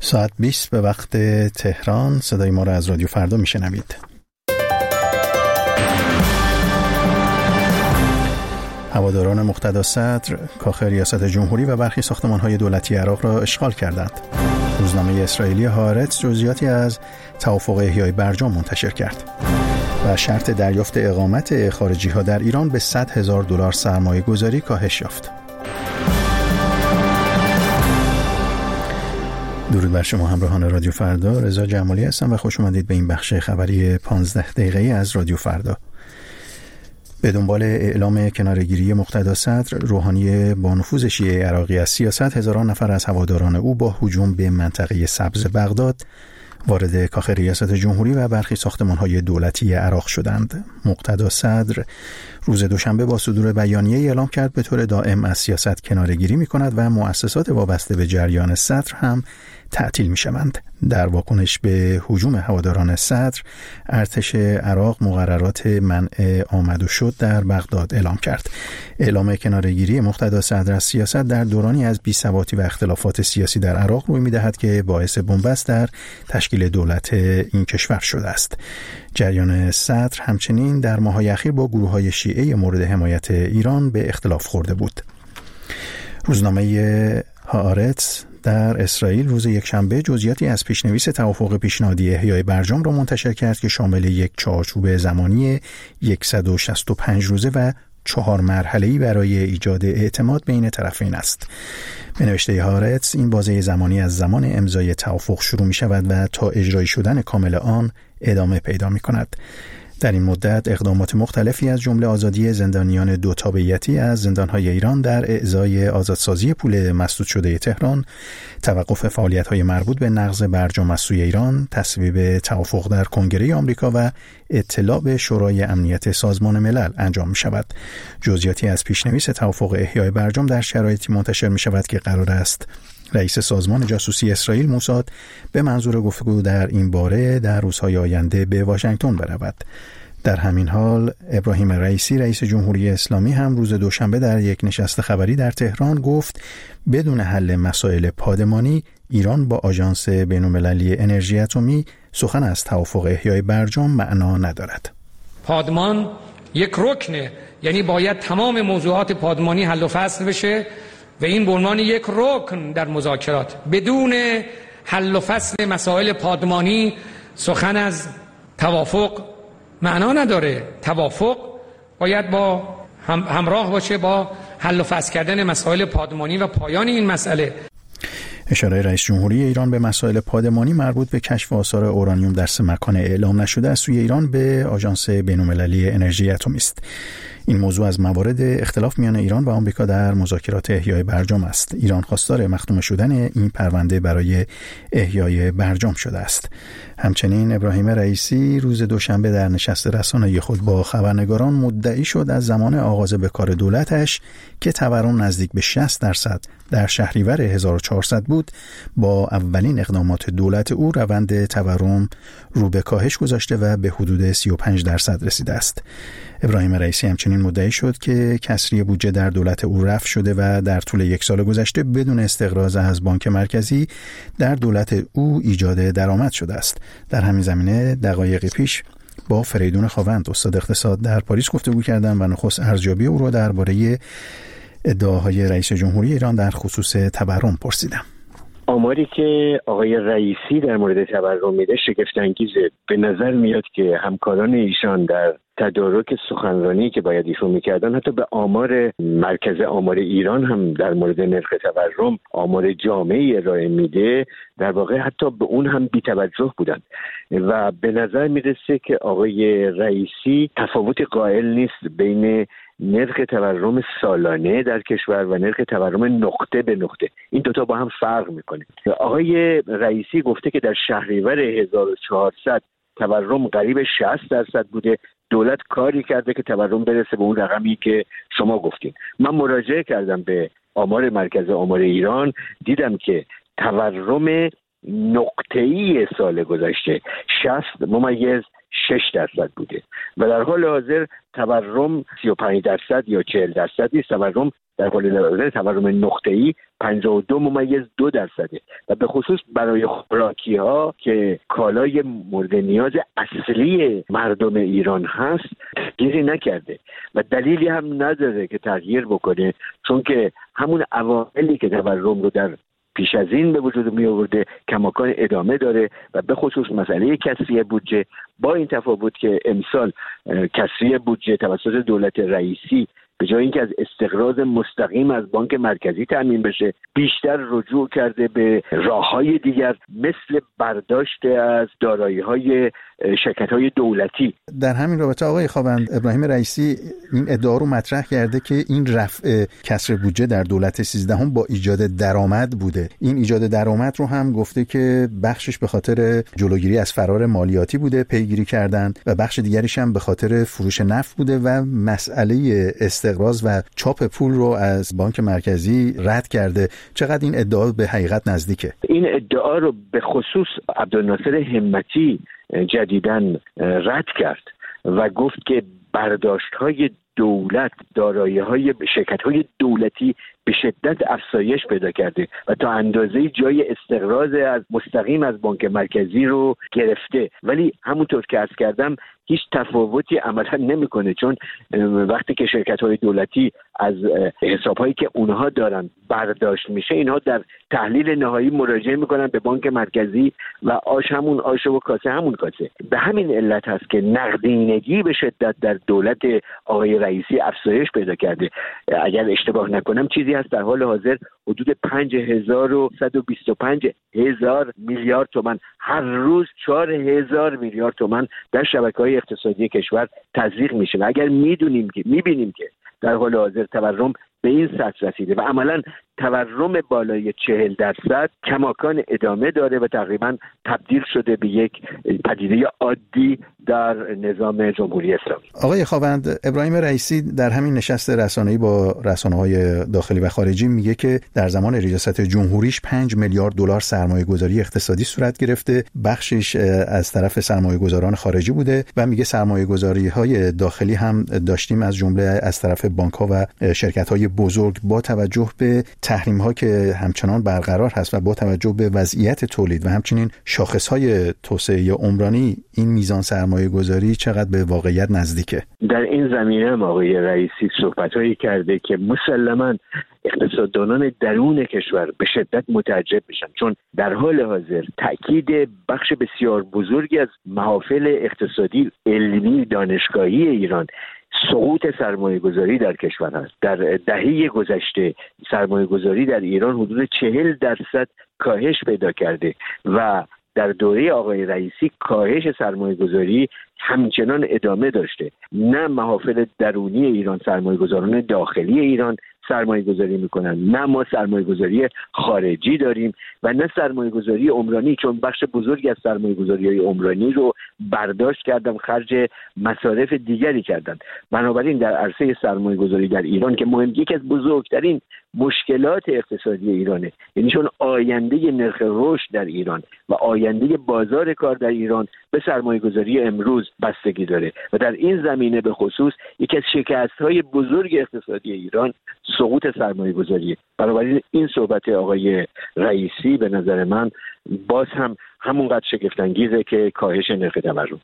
ساعت 20 به وقت تهران. صدای ما را از رادیو فردا میشنوید. هواداران مقتدا صدر کاخ ریاست جمهوری و برخی ساختمان‌های دولتی عراق را اشغال کردند. روزنامه اسرائیلی هآرتس جزئیاتی از توافق احیای برجام منتشر کرد و شرط دریافت اقامت خارجی‌ها در ایران به $100,000 سرمایه‌گذاری کاهش یافت. درود بر شما همراهان رادیو فردا. رضا جمالی هستم و خوش اومدید به این بخش خبری 15 دقیقه‌ای از رادیو فردا. به دنبال اعلام کناره‌گیری مقتدا صدر، روحانی با نفوذ شیعه عراقی از سیاست، هزاران نفر از هواداران او با هجوم به منطقه سبز بغداد وارد کاخ ریاست جمهوری و برخی ساختمان‌های دولتی عراق شدند. مقتدا صدر روز دوشنبه با صدور بیانیه اعلام کرد به طور دائم از سیاست کناره‌گیری می‌کند و مؤسسات وابسته به جریان صدر هم تعطیل می‌شوند. در واکنش به هجوم هواداران صدر، ارتش عراق مقررات منع آمد و شد در بغداد اعلام کرد. اعلام کناره‌گیری مقتدا صدر از سیاست در دورانی از بی‌ثباتی و اختلافات سیاسی در عراق روی می‌دهد که باعث بنبست در تشکیل دولت این کشور شده است. جریان صدر همچنین در ماه‌های اخیر با گروه‌های شیعه مورد حمایت ایران به اختلاف خورده بود. روزنامه هآرتس در اسرائیل روز یکشنبه جزئیاتی از پیشنویس توافق پیشنهادی احیای برجام را منتشر کرد که شامل یک چارچوب زمانی 165 روزه و 4 مرحله‌ای برای ایجاد اعتماد بین طرفین است. به نوشته هآرتس این بازه زمانی از زمان امضای توافق شروع می شود و تا اجرایی شدن کامل آن ادامه پیدا می کند. در این مدت اقدامات مختلفی از جمله آزادی زندانیان 2 تابعیتی از زندانهای ایران در اعزای آزادسازی پول مسدود شده تهران، توقف فعالیت‌های مربوط به نقض برجام از سوی ایران، تصویب توافق در کنگره آمریکا و اطلاع به شورای امنیت سازمان ملل انجام می‌شود. جزئیاتی از پیشنویس توافق احیای برجام در شرایطی منتشر می‌شود که قرار است رئیس سازمان جاسوسی اسرائیل موساد به منظور گفتگو در این باره در روزهای آینده به واشنگتن برود. در همین حال ابراهیم رئیسی رئیس جمهوری اسلامی هم روز دوشنبه در یک نشست خبری در تهران گفت بدون حل مسائل پادمانی ایران با آژانس بین‌المللی انرژی اتمی سخن از توافق احیای برجام معنا ندارد. پادمان یک رکنه، یعنی باید تمام موضوعات پادمانی حل و فصل بشه و این به عنوان یک رکن در مذاکرات. بدون حل و فصل مسائل پادمانی سخن از توافق معنا نداره. توافق باید با همراه باشه با حل و فصل کردن مسائل پادمانی و پایان این مسئله. اشاره رئیس جمهوری ایران به مسائل پادمانی مربوط به کشف آثار اورانیوم در 3 مکان اعلام نشده از سوی ایران به آژانس بین‌المللی انرژی اتمی است. این موضوع از موارد اختلاف میان ایران و آمریکا در مذاکرات احیای برجام است. ایران خواستار مختوم شدن این پرونده برای احیای برجام شده است. همچنین ابراهیم رئیسی روز دوشنبه در نشست رسانه‌ای خود با خبرنگاران مدعی شد از زمان آغاز به کار دولتش که تورم نزدیک به 60% در شهریور 1400 بود، با اولین اقدامات دولت او روند تورم رو به کاهش گذاشته و به حدود 35% رسیده است. ابراهیم رئیسی همچنین مدعی شد که کسری بودجه در دولت او رفع شده و در طول 1 سال گذشته بدون استقراض از بانک مرکزی در دولت او ایجاد درآمد شده است. در همین زمینه دقایقی پیش با فریدون خاوند استاد اقتصاد در پاریس گفتگو کردم و نخست ارزیابی او را درباره ادعاهای رئیس جمهوری ایران در خصوص تورم پرسیدم. آماری که آقای رئیسی در مورد تورم میده شگفت انگیزه. به نظر میاد که همکاران ایشان در تدارک سخنرانی که باید ایشون میکردن حتی به آمار مرکز آمار ایران هم در مورد نرخ تورم آمار جامعی ارائه میده، در واقع حتی به اون هم بی‌توجه بودن و به نظر میرسه که آقای رئیسی تفاوت قائل نیست بین نرخ تورم سالانه در کشور و نرخ تورم نقطه به نقطه. این دوتا با هم فرق میکنه. آقای رئیسی گفته که در شهریور 1400 تورم قریب 60% بوده. دولت کاری کرده که تورم برسه به اون رقمی که شما گفتین. من مراجعه کردم به آمار مرکز آمار ایران، دیدم که تورم نقطه‌ای سال گذشته 60.6% بوده و در حال حاضر تورم 35% یا 40% نیست. تورم در حال حاضر تورم نقطه‌ای 52.2% و به خصوص برای خوراکی ها که کالای مورد نیاز اصلی مردم ایران هست تغییری نکرده و دلیلی هم نداره که تغییر بکنه، چون که همون عواملی که تورم رو در پیش از این به وجود می آورده کماکان ادامه داره و به خصوص مسئله کسری بودجه، با این تفاوت که امسال کسری بودجه توسط دولت رئیسی به جای اینکه از استقراض مستقیم از بانک مرکزی تامین بشه بیشتر رجوع کرده به راههای دیگر مثل برداشت از دارایی‌های شرکت‌های دولتی. در همین رابطه آقای خاوند، ابراهیم رئیسی این ادعا رو مطرح کرده که این رفع کسر بودجه در دولت 13 با ایجاد درآمد بوده. این ایجاد درآمد رو هم گفته که بخشش به خاطر جلوگیری از فرار مالیاتی بوده پیگیری کردن و بخش دیگریش هم به خاطر فروش نفت بوده و مسئله استقراض و چاپ پول رو از بانک مرکزی رد کرده. چقدر این ادعا به حقیقت نزدیکه؟ این ادعا رو به خصوص عبدالناصر همتی جدیداً رد کرد و گفت که برداشت‌های دولت، دارایی‌های شرکت‌های دولتی به شدت افزایش پیدا کرده و تا اندازه جای استقراض از مستقیم از بانک مرکزی رو گرفته، ولی همونطور که عرض کردم هیچ تفاوتی عملا نمیکنه، چون وقتی که شرکت‌های دولتی از حساب‌هایی که اونها دارن برداشت میشه، اینها در تحلیل نهایی مراجعه میکنن به بانک مرکزی و آش همون آش و کاسه همون کاسه. به همین علت هست که نقدینگی به شدت در دولت آقای رئیسی افزایش پیدا کرده. اگر اشتباه نکنم چیزی هست در حال حاضر حدود 5125,000 میلیارد تومان، هر روز 4,000 میلیارد تومان در شبکه‌های اقتصادی کشور تزریق میشه و اگر میبینیم که در حال حاضر تورم به این سطح رسیده و عملاً تورم بالای 40% کماکان ادامه داره و تقریباً تبدیل شده به یک پدیده عادی در نظام جمهوری اسلامی. آقای خاوند، ابراهیم رئیسی در همین نشست رسانه‌ای با رسانه‌های داخلی و خارجی میگه که در زمان ریاست جمهوریش 5 میلیارد دلار سرمایه‌گذاری اقتصادی صورت گرفته، بخشش از طرف سرمایه‌گذاران خارجی بوده و میگه سرمایه‌گذاری‌های داخلی هم داشتیم از جمله از طرف بانک‌ها و شرکت‌های بزرگ. با توجه به تحریم‌ها که همچنان برقرار هست و با توجه به وضعیت تولید و همچنین شاخص‌های توسعه عمرانی، این میزان سرمایه‌گذاری چقدر به واقعیت نزدیکه؟ در این زمینه آقای رئیسی صحبت‌هایی کرده که مسلماً اقتصاددانان درون کشور به شدت متعجب میشن، چون در حال حاضر تأکید بخش بسیار بزرگی از محافل اقتصادی علمی دانشگاهی ایران سقوط سرمایه‌گذاری در کشور است. در دهه گذشته سرمایه‌گذاری در ایران حدود 40% کاهش پیدا کرده و در دوره آقای رئیسی کاهش سرمایه‌گذاری همچنان ادامه داشته. نه محافل درونی ایران، سرمایه‌گذاران داخلی ایران سرمایه‌گذاری میکنن، نه ما سرمایه‌گذاری خارجی داریم و نه سرمایه‌گذاری عمرانی، چون بخش بزرگی از سرمایه‌گذاری‌های عمرانی رو برداشت کردن خرج مصارف دیگری کردن. بنابراین در عرصه سرمایه‌گذاری در ایران که یکی از بزرگترین مشکلات اقتصادی ایرانه، یعنی چون آینده نرخ رشد در ایران و آینده بازار کار در ایران به سرمایه‌گذاری امروز بستگی داره و در این زمینه به خصوص یکی از شکست‌های بزرگ اقتصادی ایران سقوط سرمایه‌گذاریه. بنابراین این صحبت آقای رئیسی به نظر من باز هم همونقدر شگفت‌انگیزه که کاهش نرخ تورم.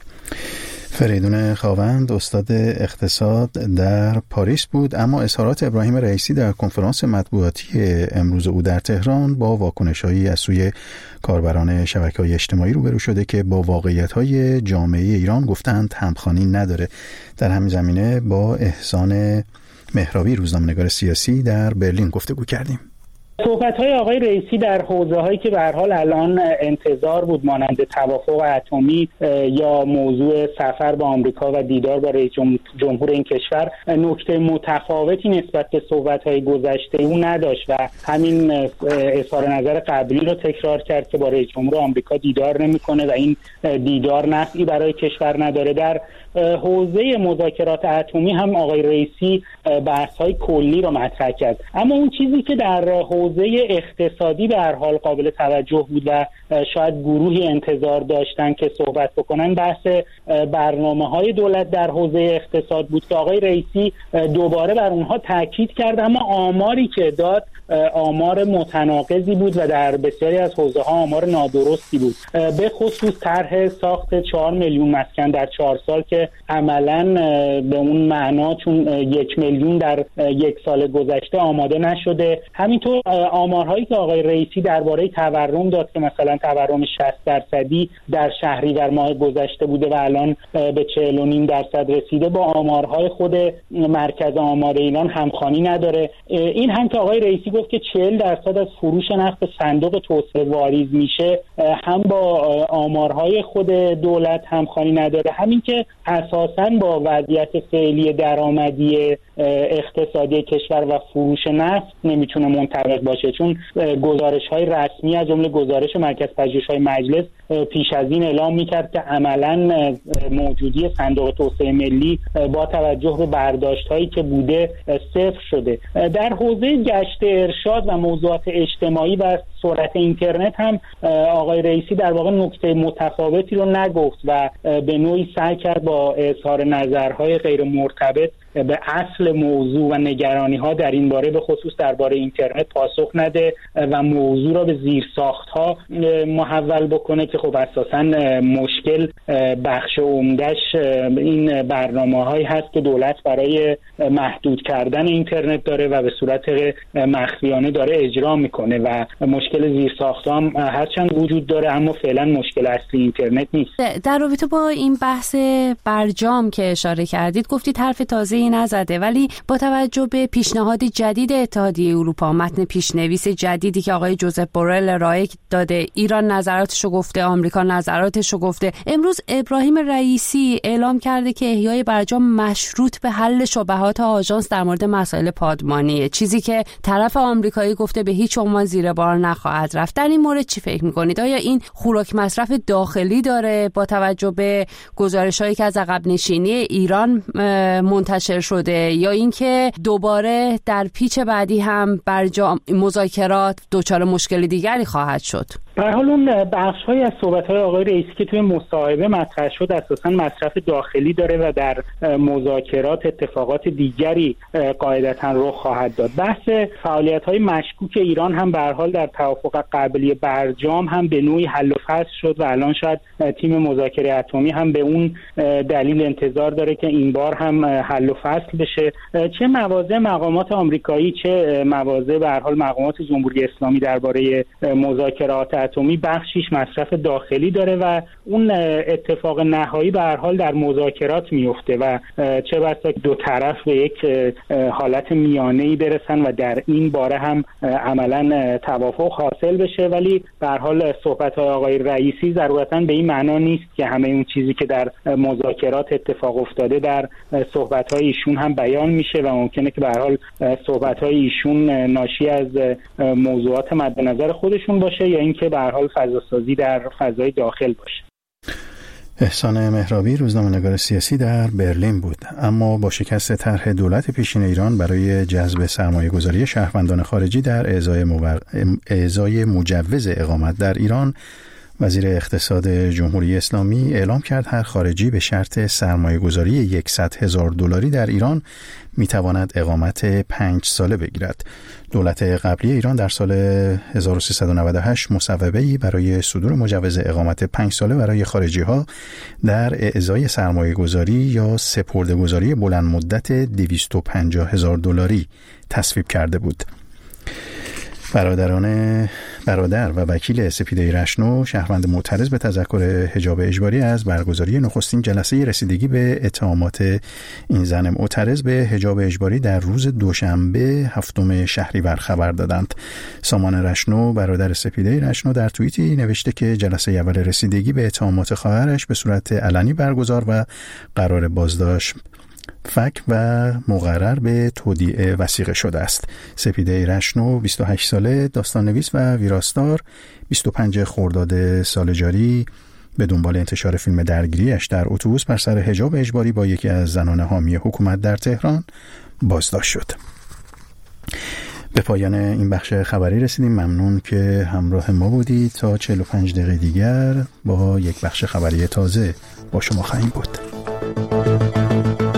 فریدون خاوند، استاد اقتصاد در پاریس بود. اما اظهارات ابراهیم رئیسی در کنفرانس مطبوعاتی امروز او در تهران با واکنش‌هایی از سوی کاربران شبکه‌های اجتماعی روبرو شده که با واقعیت‌های جامعه ایران گفتند همخوانی نداره. در همین زمینه با احسان مهرابی، روزنامه‌نگار سیاسی در برلین گفتگو کردیم. صحبت‌های آقای رئیسی در حوزه‌هایی که به هر حال الان انتظار بود، مانند توافق اتمی یا موضوع سفر به آمریکا و دیدار با رئیس جمهور این کشور، نکته متفاوتی نسبت به صحبت‌های گذشته او نداشت و همین اظهار نظر قبلی رو تکرار کرد که با رئیس جمهور آمریکا دیدار نمی‌کنه و این دیدار نفعی برای کشور نداره. در حوزه مذاکرات اتمی هم آقای رئیسی بحث‌های کلی رو مطرح کرد، اما اون چیزی که در حوزه حوزه اقتصادی به هر حال قابل توجه بود و شاید گروهی انتظار داشتن که صحبت بکنن، بحث برنامه‌های دولت در حوزه اقتصاد بود که آقای رئیسی دوباره بر اونها تاکید کرد، اما آماری که داد آمار متناقضی بود و در بسیاری از حوزه‌ها آمار نادرستی بود. به خصوص طرح ساخت 4 میلیون مسکن در 4 سال که عملاً به اون معنا چون 1 میلیون در 1 سال گذشته آماده نشده. همینطور آمارهایی که آقای رئیسی درباره تورم داد که مثلا تورم 60% در شهریور ماه گذشته بوده و الان به 40.5% رسیده، با آمارهای خود مرکز آمار ایران همخوانی نداره. این هم که آقای رئیسی گفت که 40% از فروش نفت صندوق توسعه واریز میشه، هم با آمارهای خود دولت همخوانی نداره. همین که اساساً با وضعیت فعلی درآمدی اقتصادی کشور و فروش نفت نمیتونه منطبق باشه، چون گزارش‌های رسمی از جمله گزارش مرکز پژوهش‌های مجلس پیش از این اعلام می‌کرد که عملاً موجودی صندوق توسعه ملی با توجه به برداشت‌هایی که بوده صفر شده. در حوزه گشت ارشاد و موضوعات اجتماعی و سرعت اینترنت هم آقای رئیسی در واقع نکته متفاوتی رو نگفت و به نوعی سعی کرد با اظهار نظرهای غیر مرتبط به اصل موضوع و نگرانی‌ها در این باره به خصوص درباره اینترنت پاسخ نده و موضوع را به زیرساخت‌ها محول بکنه که خب اساساً مشکل بخش عمده‌اش این برنامه‌هایی هست که دولت برای محدود کردن اینترنت داره و به صورت مخفیانه داره اجرا میکنه و مشکل زیرساخت‌ها هم هرچند وجود داره اما فعلا مشکل اصلی اینترنت نیست. در رابطه با این بحث برجام که اشاره کردید گفتید حرف تازه‌ای نزده، ولی با توجه به پیشنهاد جدید اتحادیه اروپا، متن پیشنویس جدیدی که آقای جوزپ بورل ارائه داده، ایران نظراتشو گفته، آمریکا نظراتشو گفته، امروز ابراهیم رئیسی اعلام کرده که احیای برجام مشروط به حل شبهات آژانس در مورد مسائل پادمانیه، چیزی که طرف آمریکایی گفته به هیچ عنوان زیر بار نخواهد رفت. در این مورد چی فکر می‌کنید؟ آیا این خوراک مصرف داخلی داره با توجه به گزارش‌هایی که از عقب نشینی ایران منتشر شده، یا اینکه دوباره در پیچ بعدی هم برجام مذاکرات دچار مشکل دیگری خواهد شد؟ به هر حال اون بخش‌های از صحبت‌های آقای رئیسی که توی مصاحبه مطرح شد اساساً مصرف داخلی داره و در مذاکرات اتفاقات دیگری قاعدتاً رخ خواهد داد. بحث فعالیت‌های مشکوک ایران هم به هر حال در توافق قبلی برجام هم به نوعی حل و فصل شد و الان شاید تیم مذاکره اتمی هم به اون دلیل انتظار داره که این بار هم حل و فصل بشه. چه مواضع مقامات آمریکایی چه مواضع به هر حال مقامات جمهوری اسلامی درباره مذاکرات اتمی بخشیش مصرف داخلی داره و اون اتفاق نهایی به هر حال در مذاکرات میفته و چه بسا دو طرف به یک حالت میانه‌ای برسن و در این باره هم عملاً توافق حاصل بشه. ولی به هر حال صحبت‌های آقای رئیسی ضرورتاً به این معنا نیست که همه اون چیزی که در مذاکرات اتفاق افتاده در صحبت‌های ایشون هم بیان میشه و ممکنه که به هر حال صحبت‌های ایشون ناشی از موضوعات مد نظر خودشون باشه یا اینکه به هر حال فضاسازی در فضای داخل باشه. احسان مهرابی، روزنامه‌نگار سیاسی در برلین بود. اما با شکست طرح دولت پیشین ایران برای جذب سرمایه‌گذاری شهروندان خارجی در اعزای مجوز اقامت در ایران، وزیر اقتصاد جمهوری اسلامی اعلام کرد هر خارجی به شرط سرمایه‌گذاری $100,000 در ایران میتواند اقامت 5 ساله بگیرد. دولت قبلی ایران در سال 1398 مصوبه‌ای برای صدور مجوز اقامت 5 ساله برای خارجی‌ها در اعزای سرمایه‌گذاری یا سپرده‌گذاری بلند مدت $250,000 تصویب کرده بود. برادر و وکیل سپیده رشنو، شهروند معترض به تذکر حجاب اجباری، از برگزاری نخستین جلسه رسیدگی به اتهامات این زن معترض به حجاب اجباری در روز دوشنبه 7 شهریور خبر دادند. سامان رشنو، برادر سپیده رشنو، در توییتی نوشته که جلسه اول رسیدگی به اتهامات خواهرش به صورت علنی برگزار و قرار بازداشت فک و مقرر به تودیع وثیقه شده است. سپیده رشنو 28 ساله، داستان نویس و ویراستار، 25 خرداد سال جاری به دنبال انتشار فیلم درگیریش در اتوبوس بر سر حجاب اجباری با یکی از زنان حامی حکومت در تهران بازداشت شد. به پایان این بخش خبری رسیدیم. ممنون که همراه ما بودید. تا 45 دقیقه دیگر با یک بخش خبری تازه با شما خواهیم بود.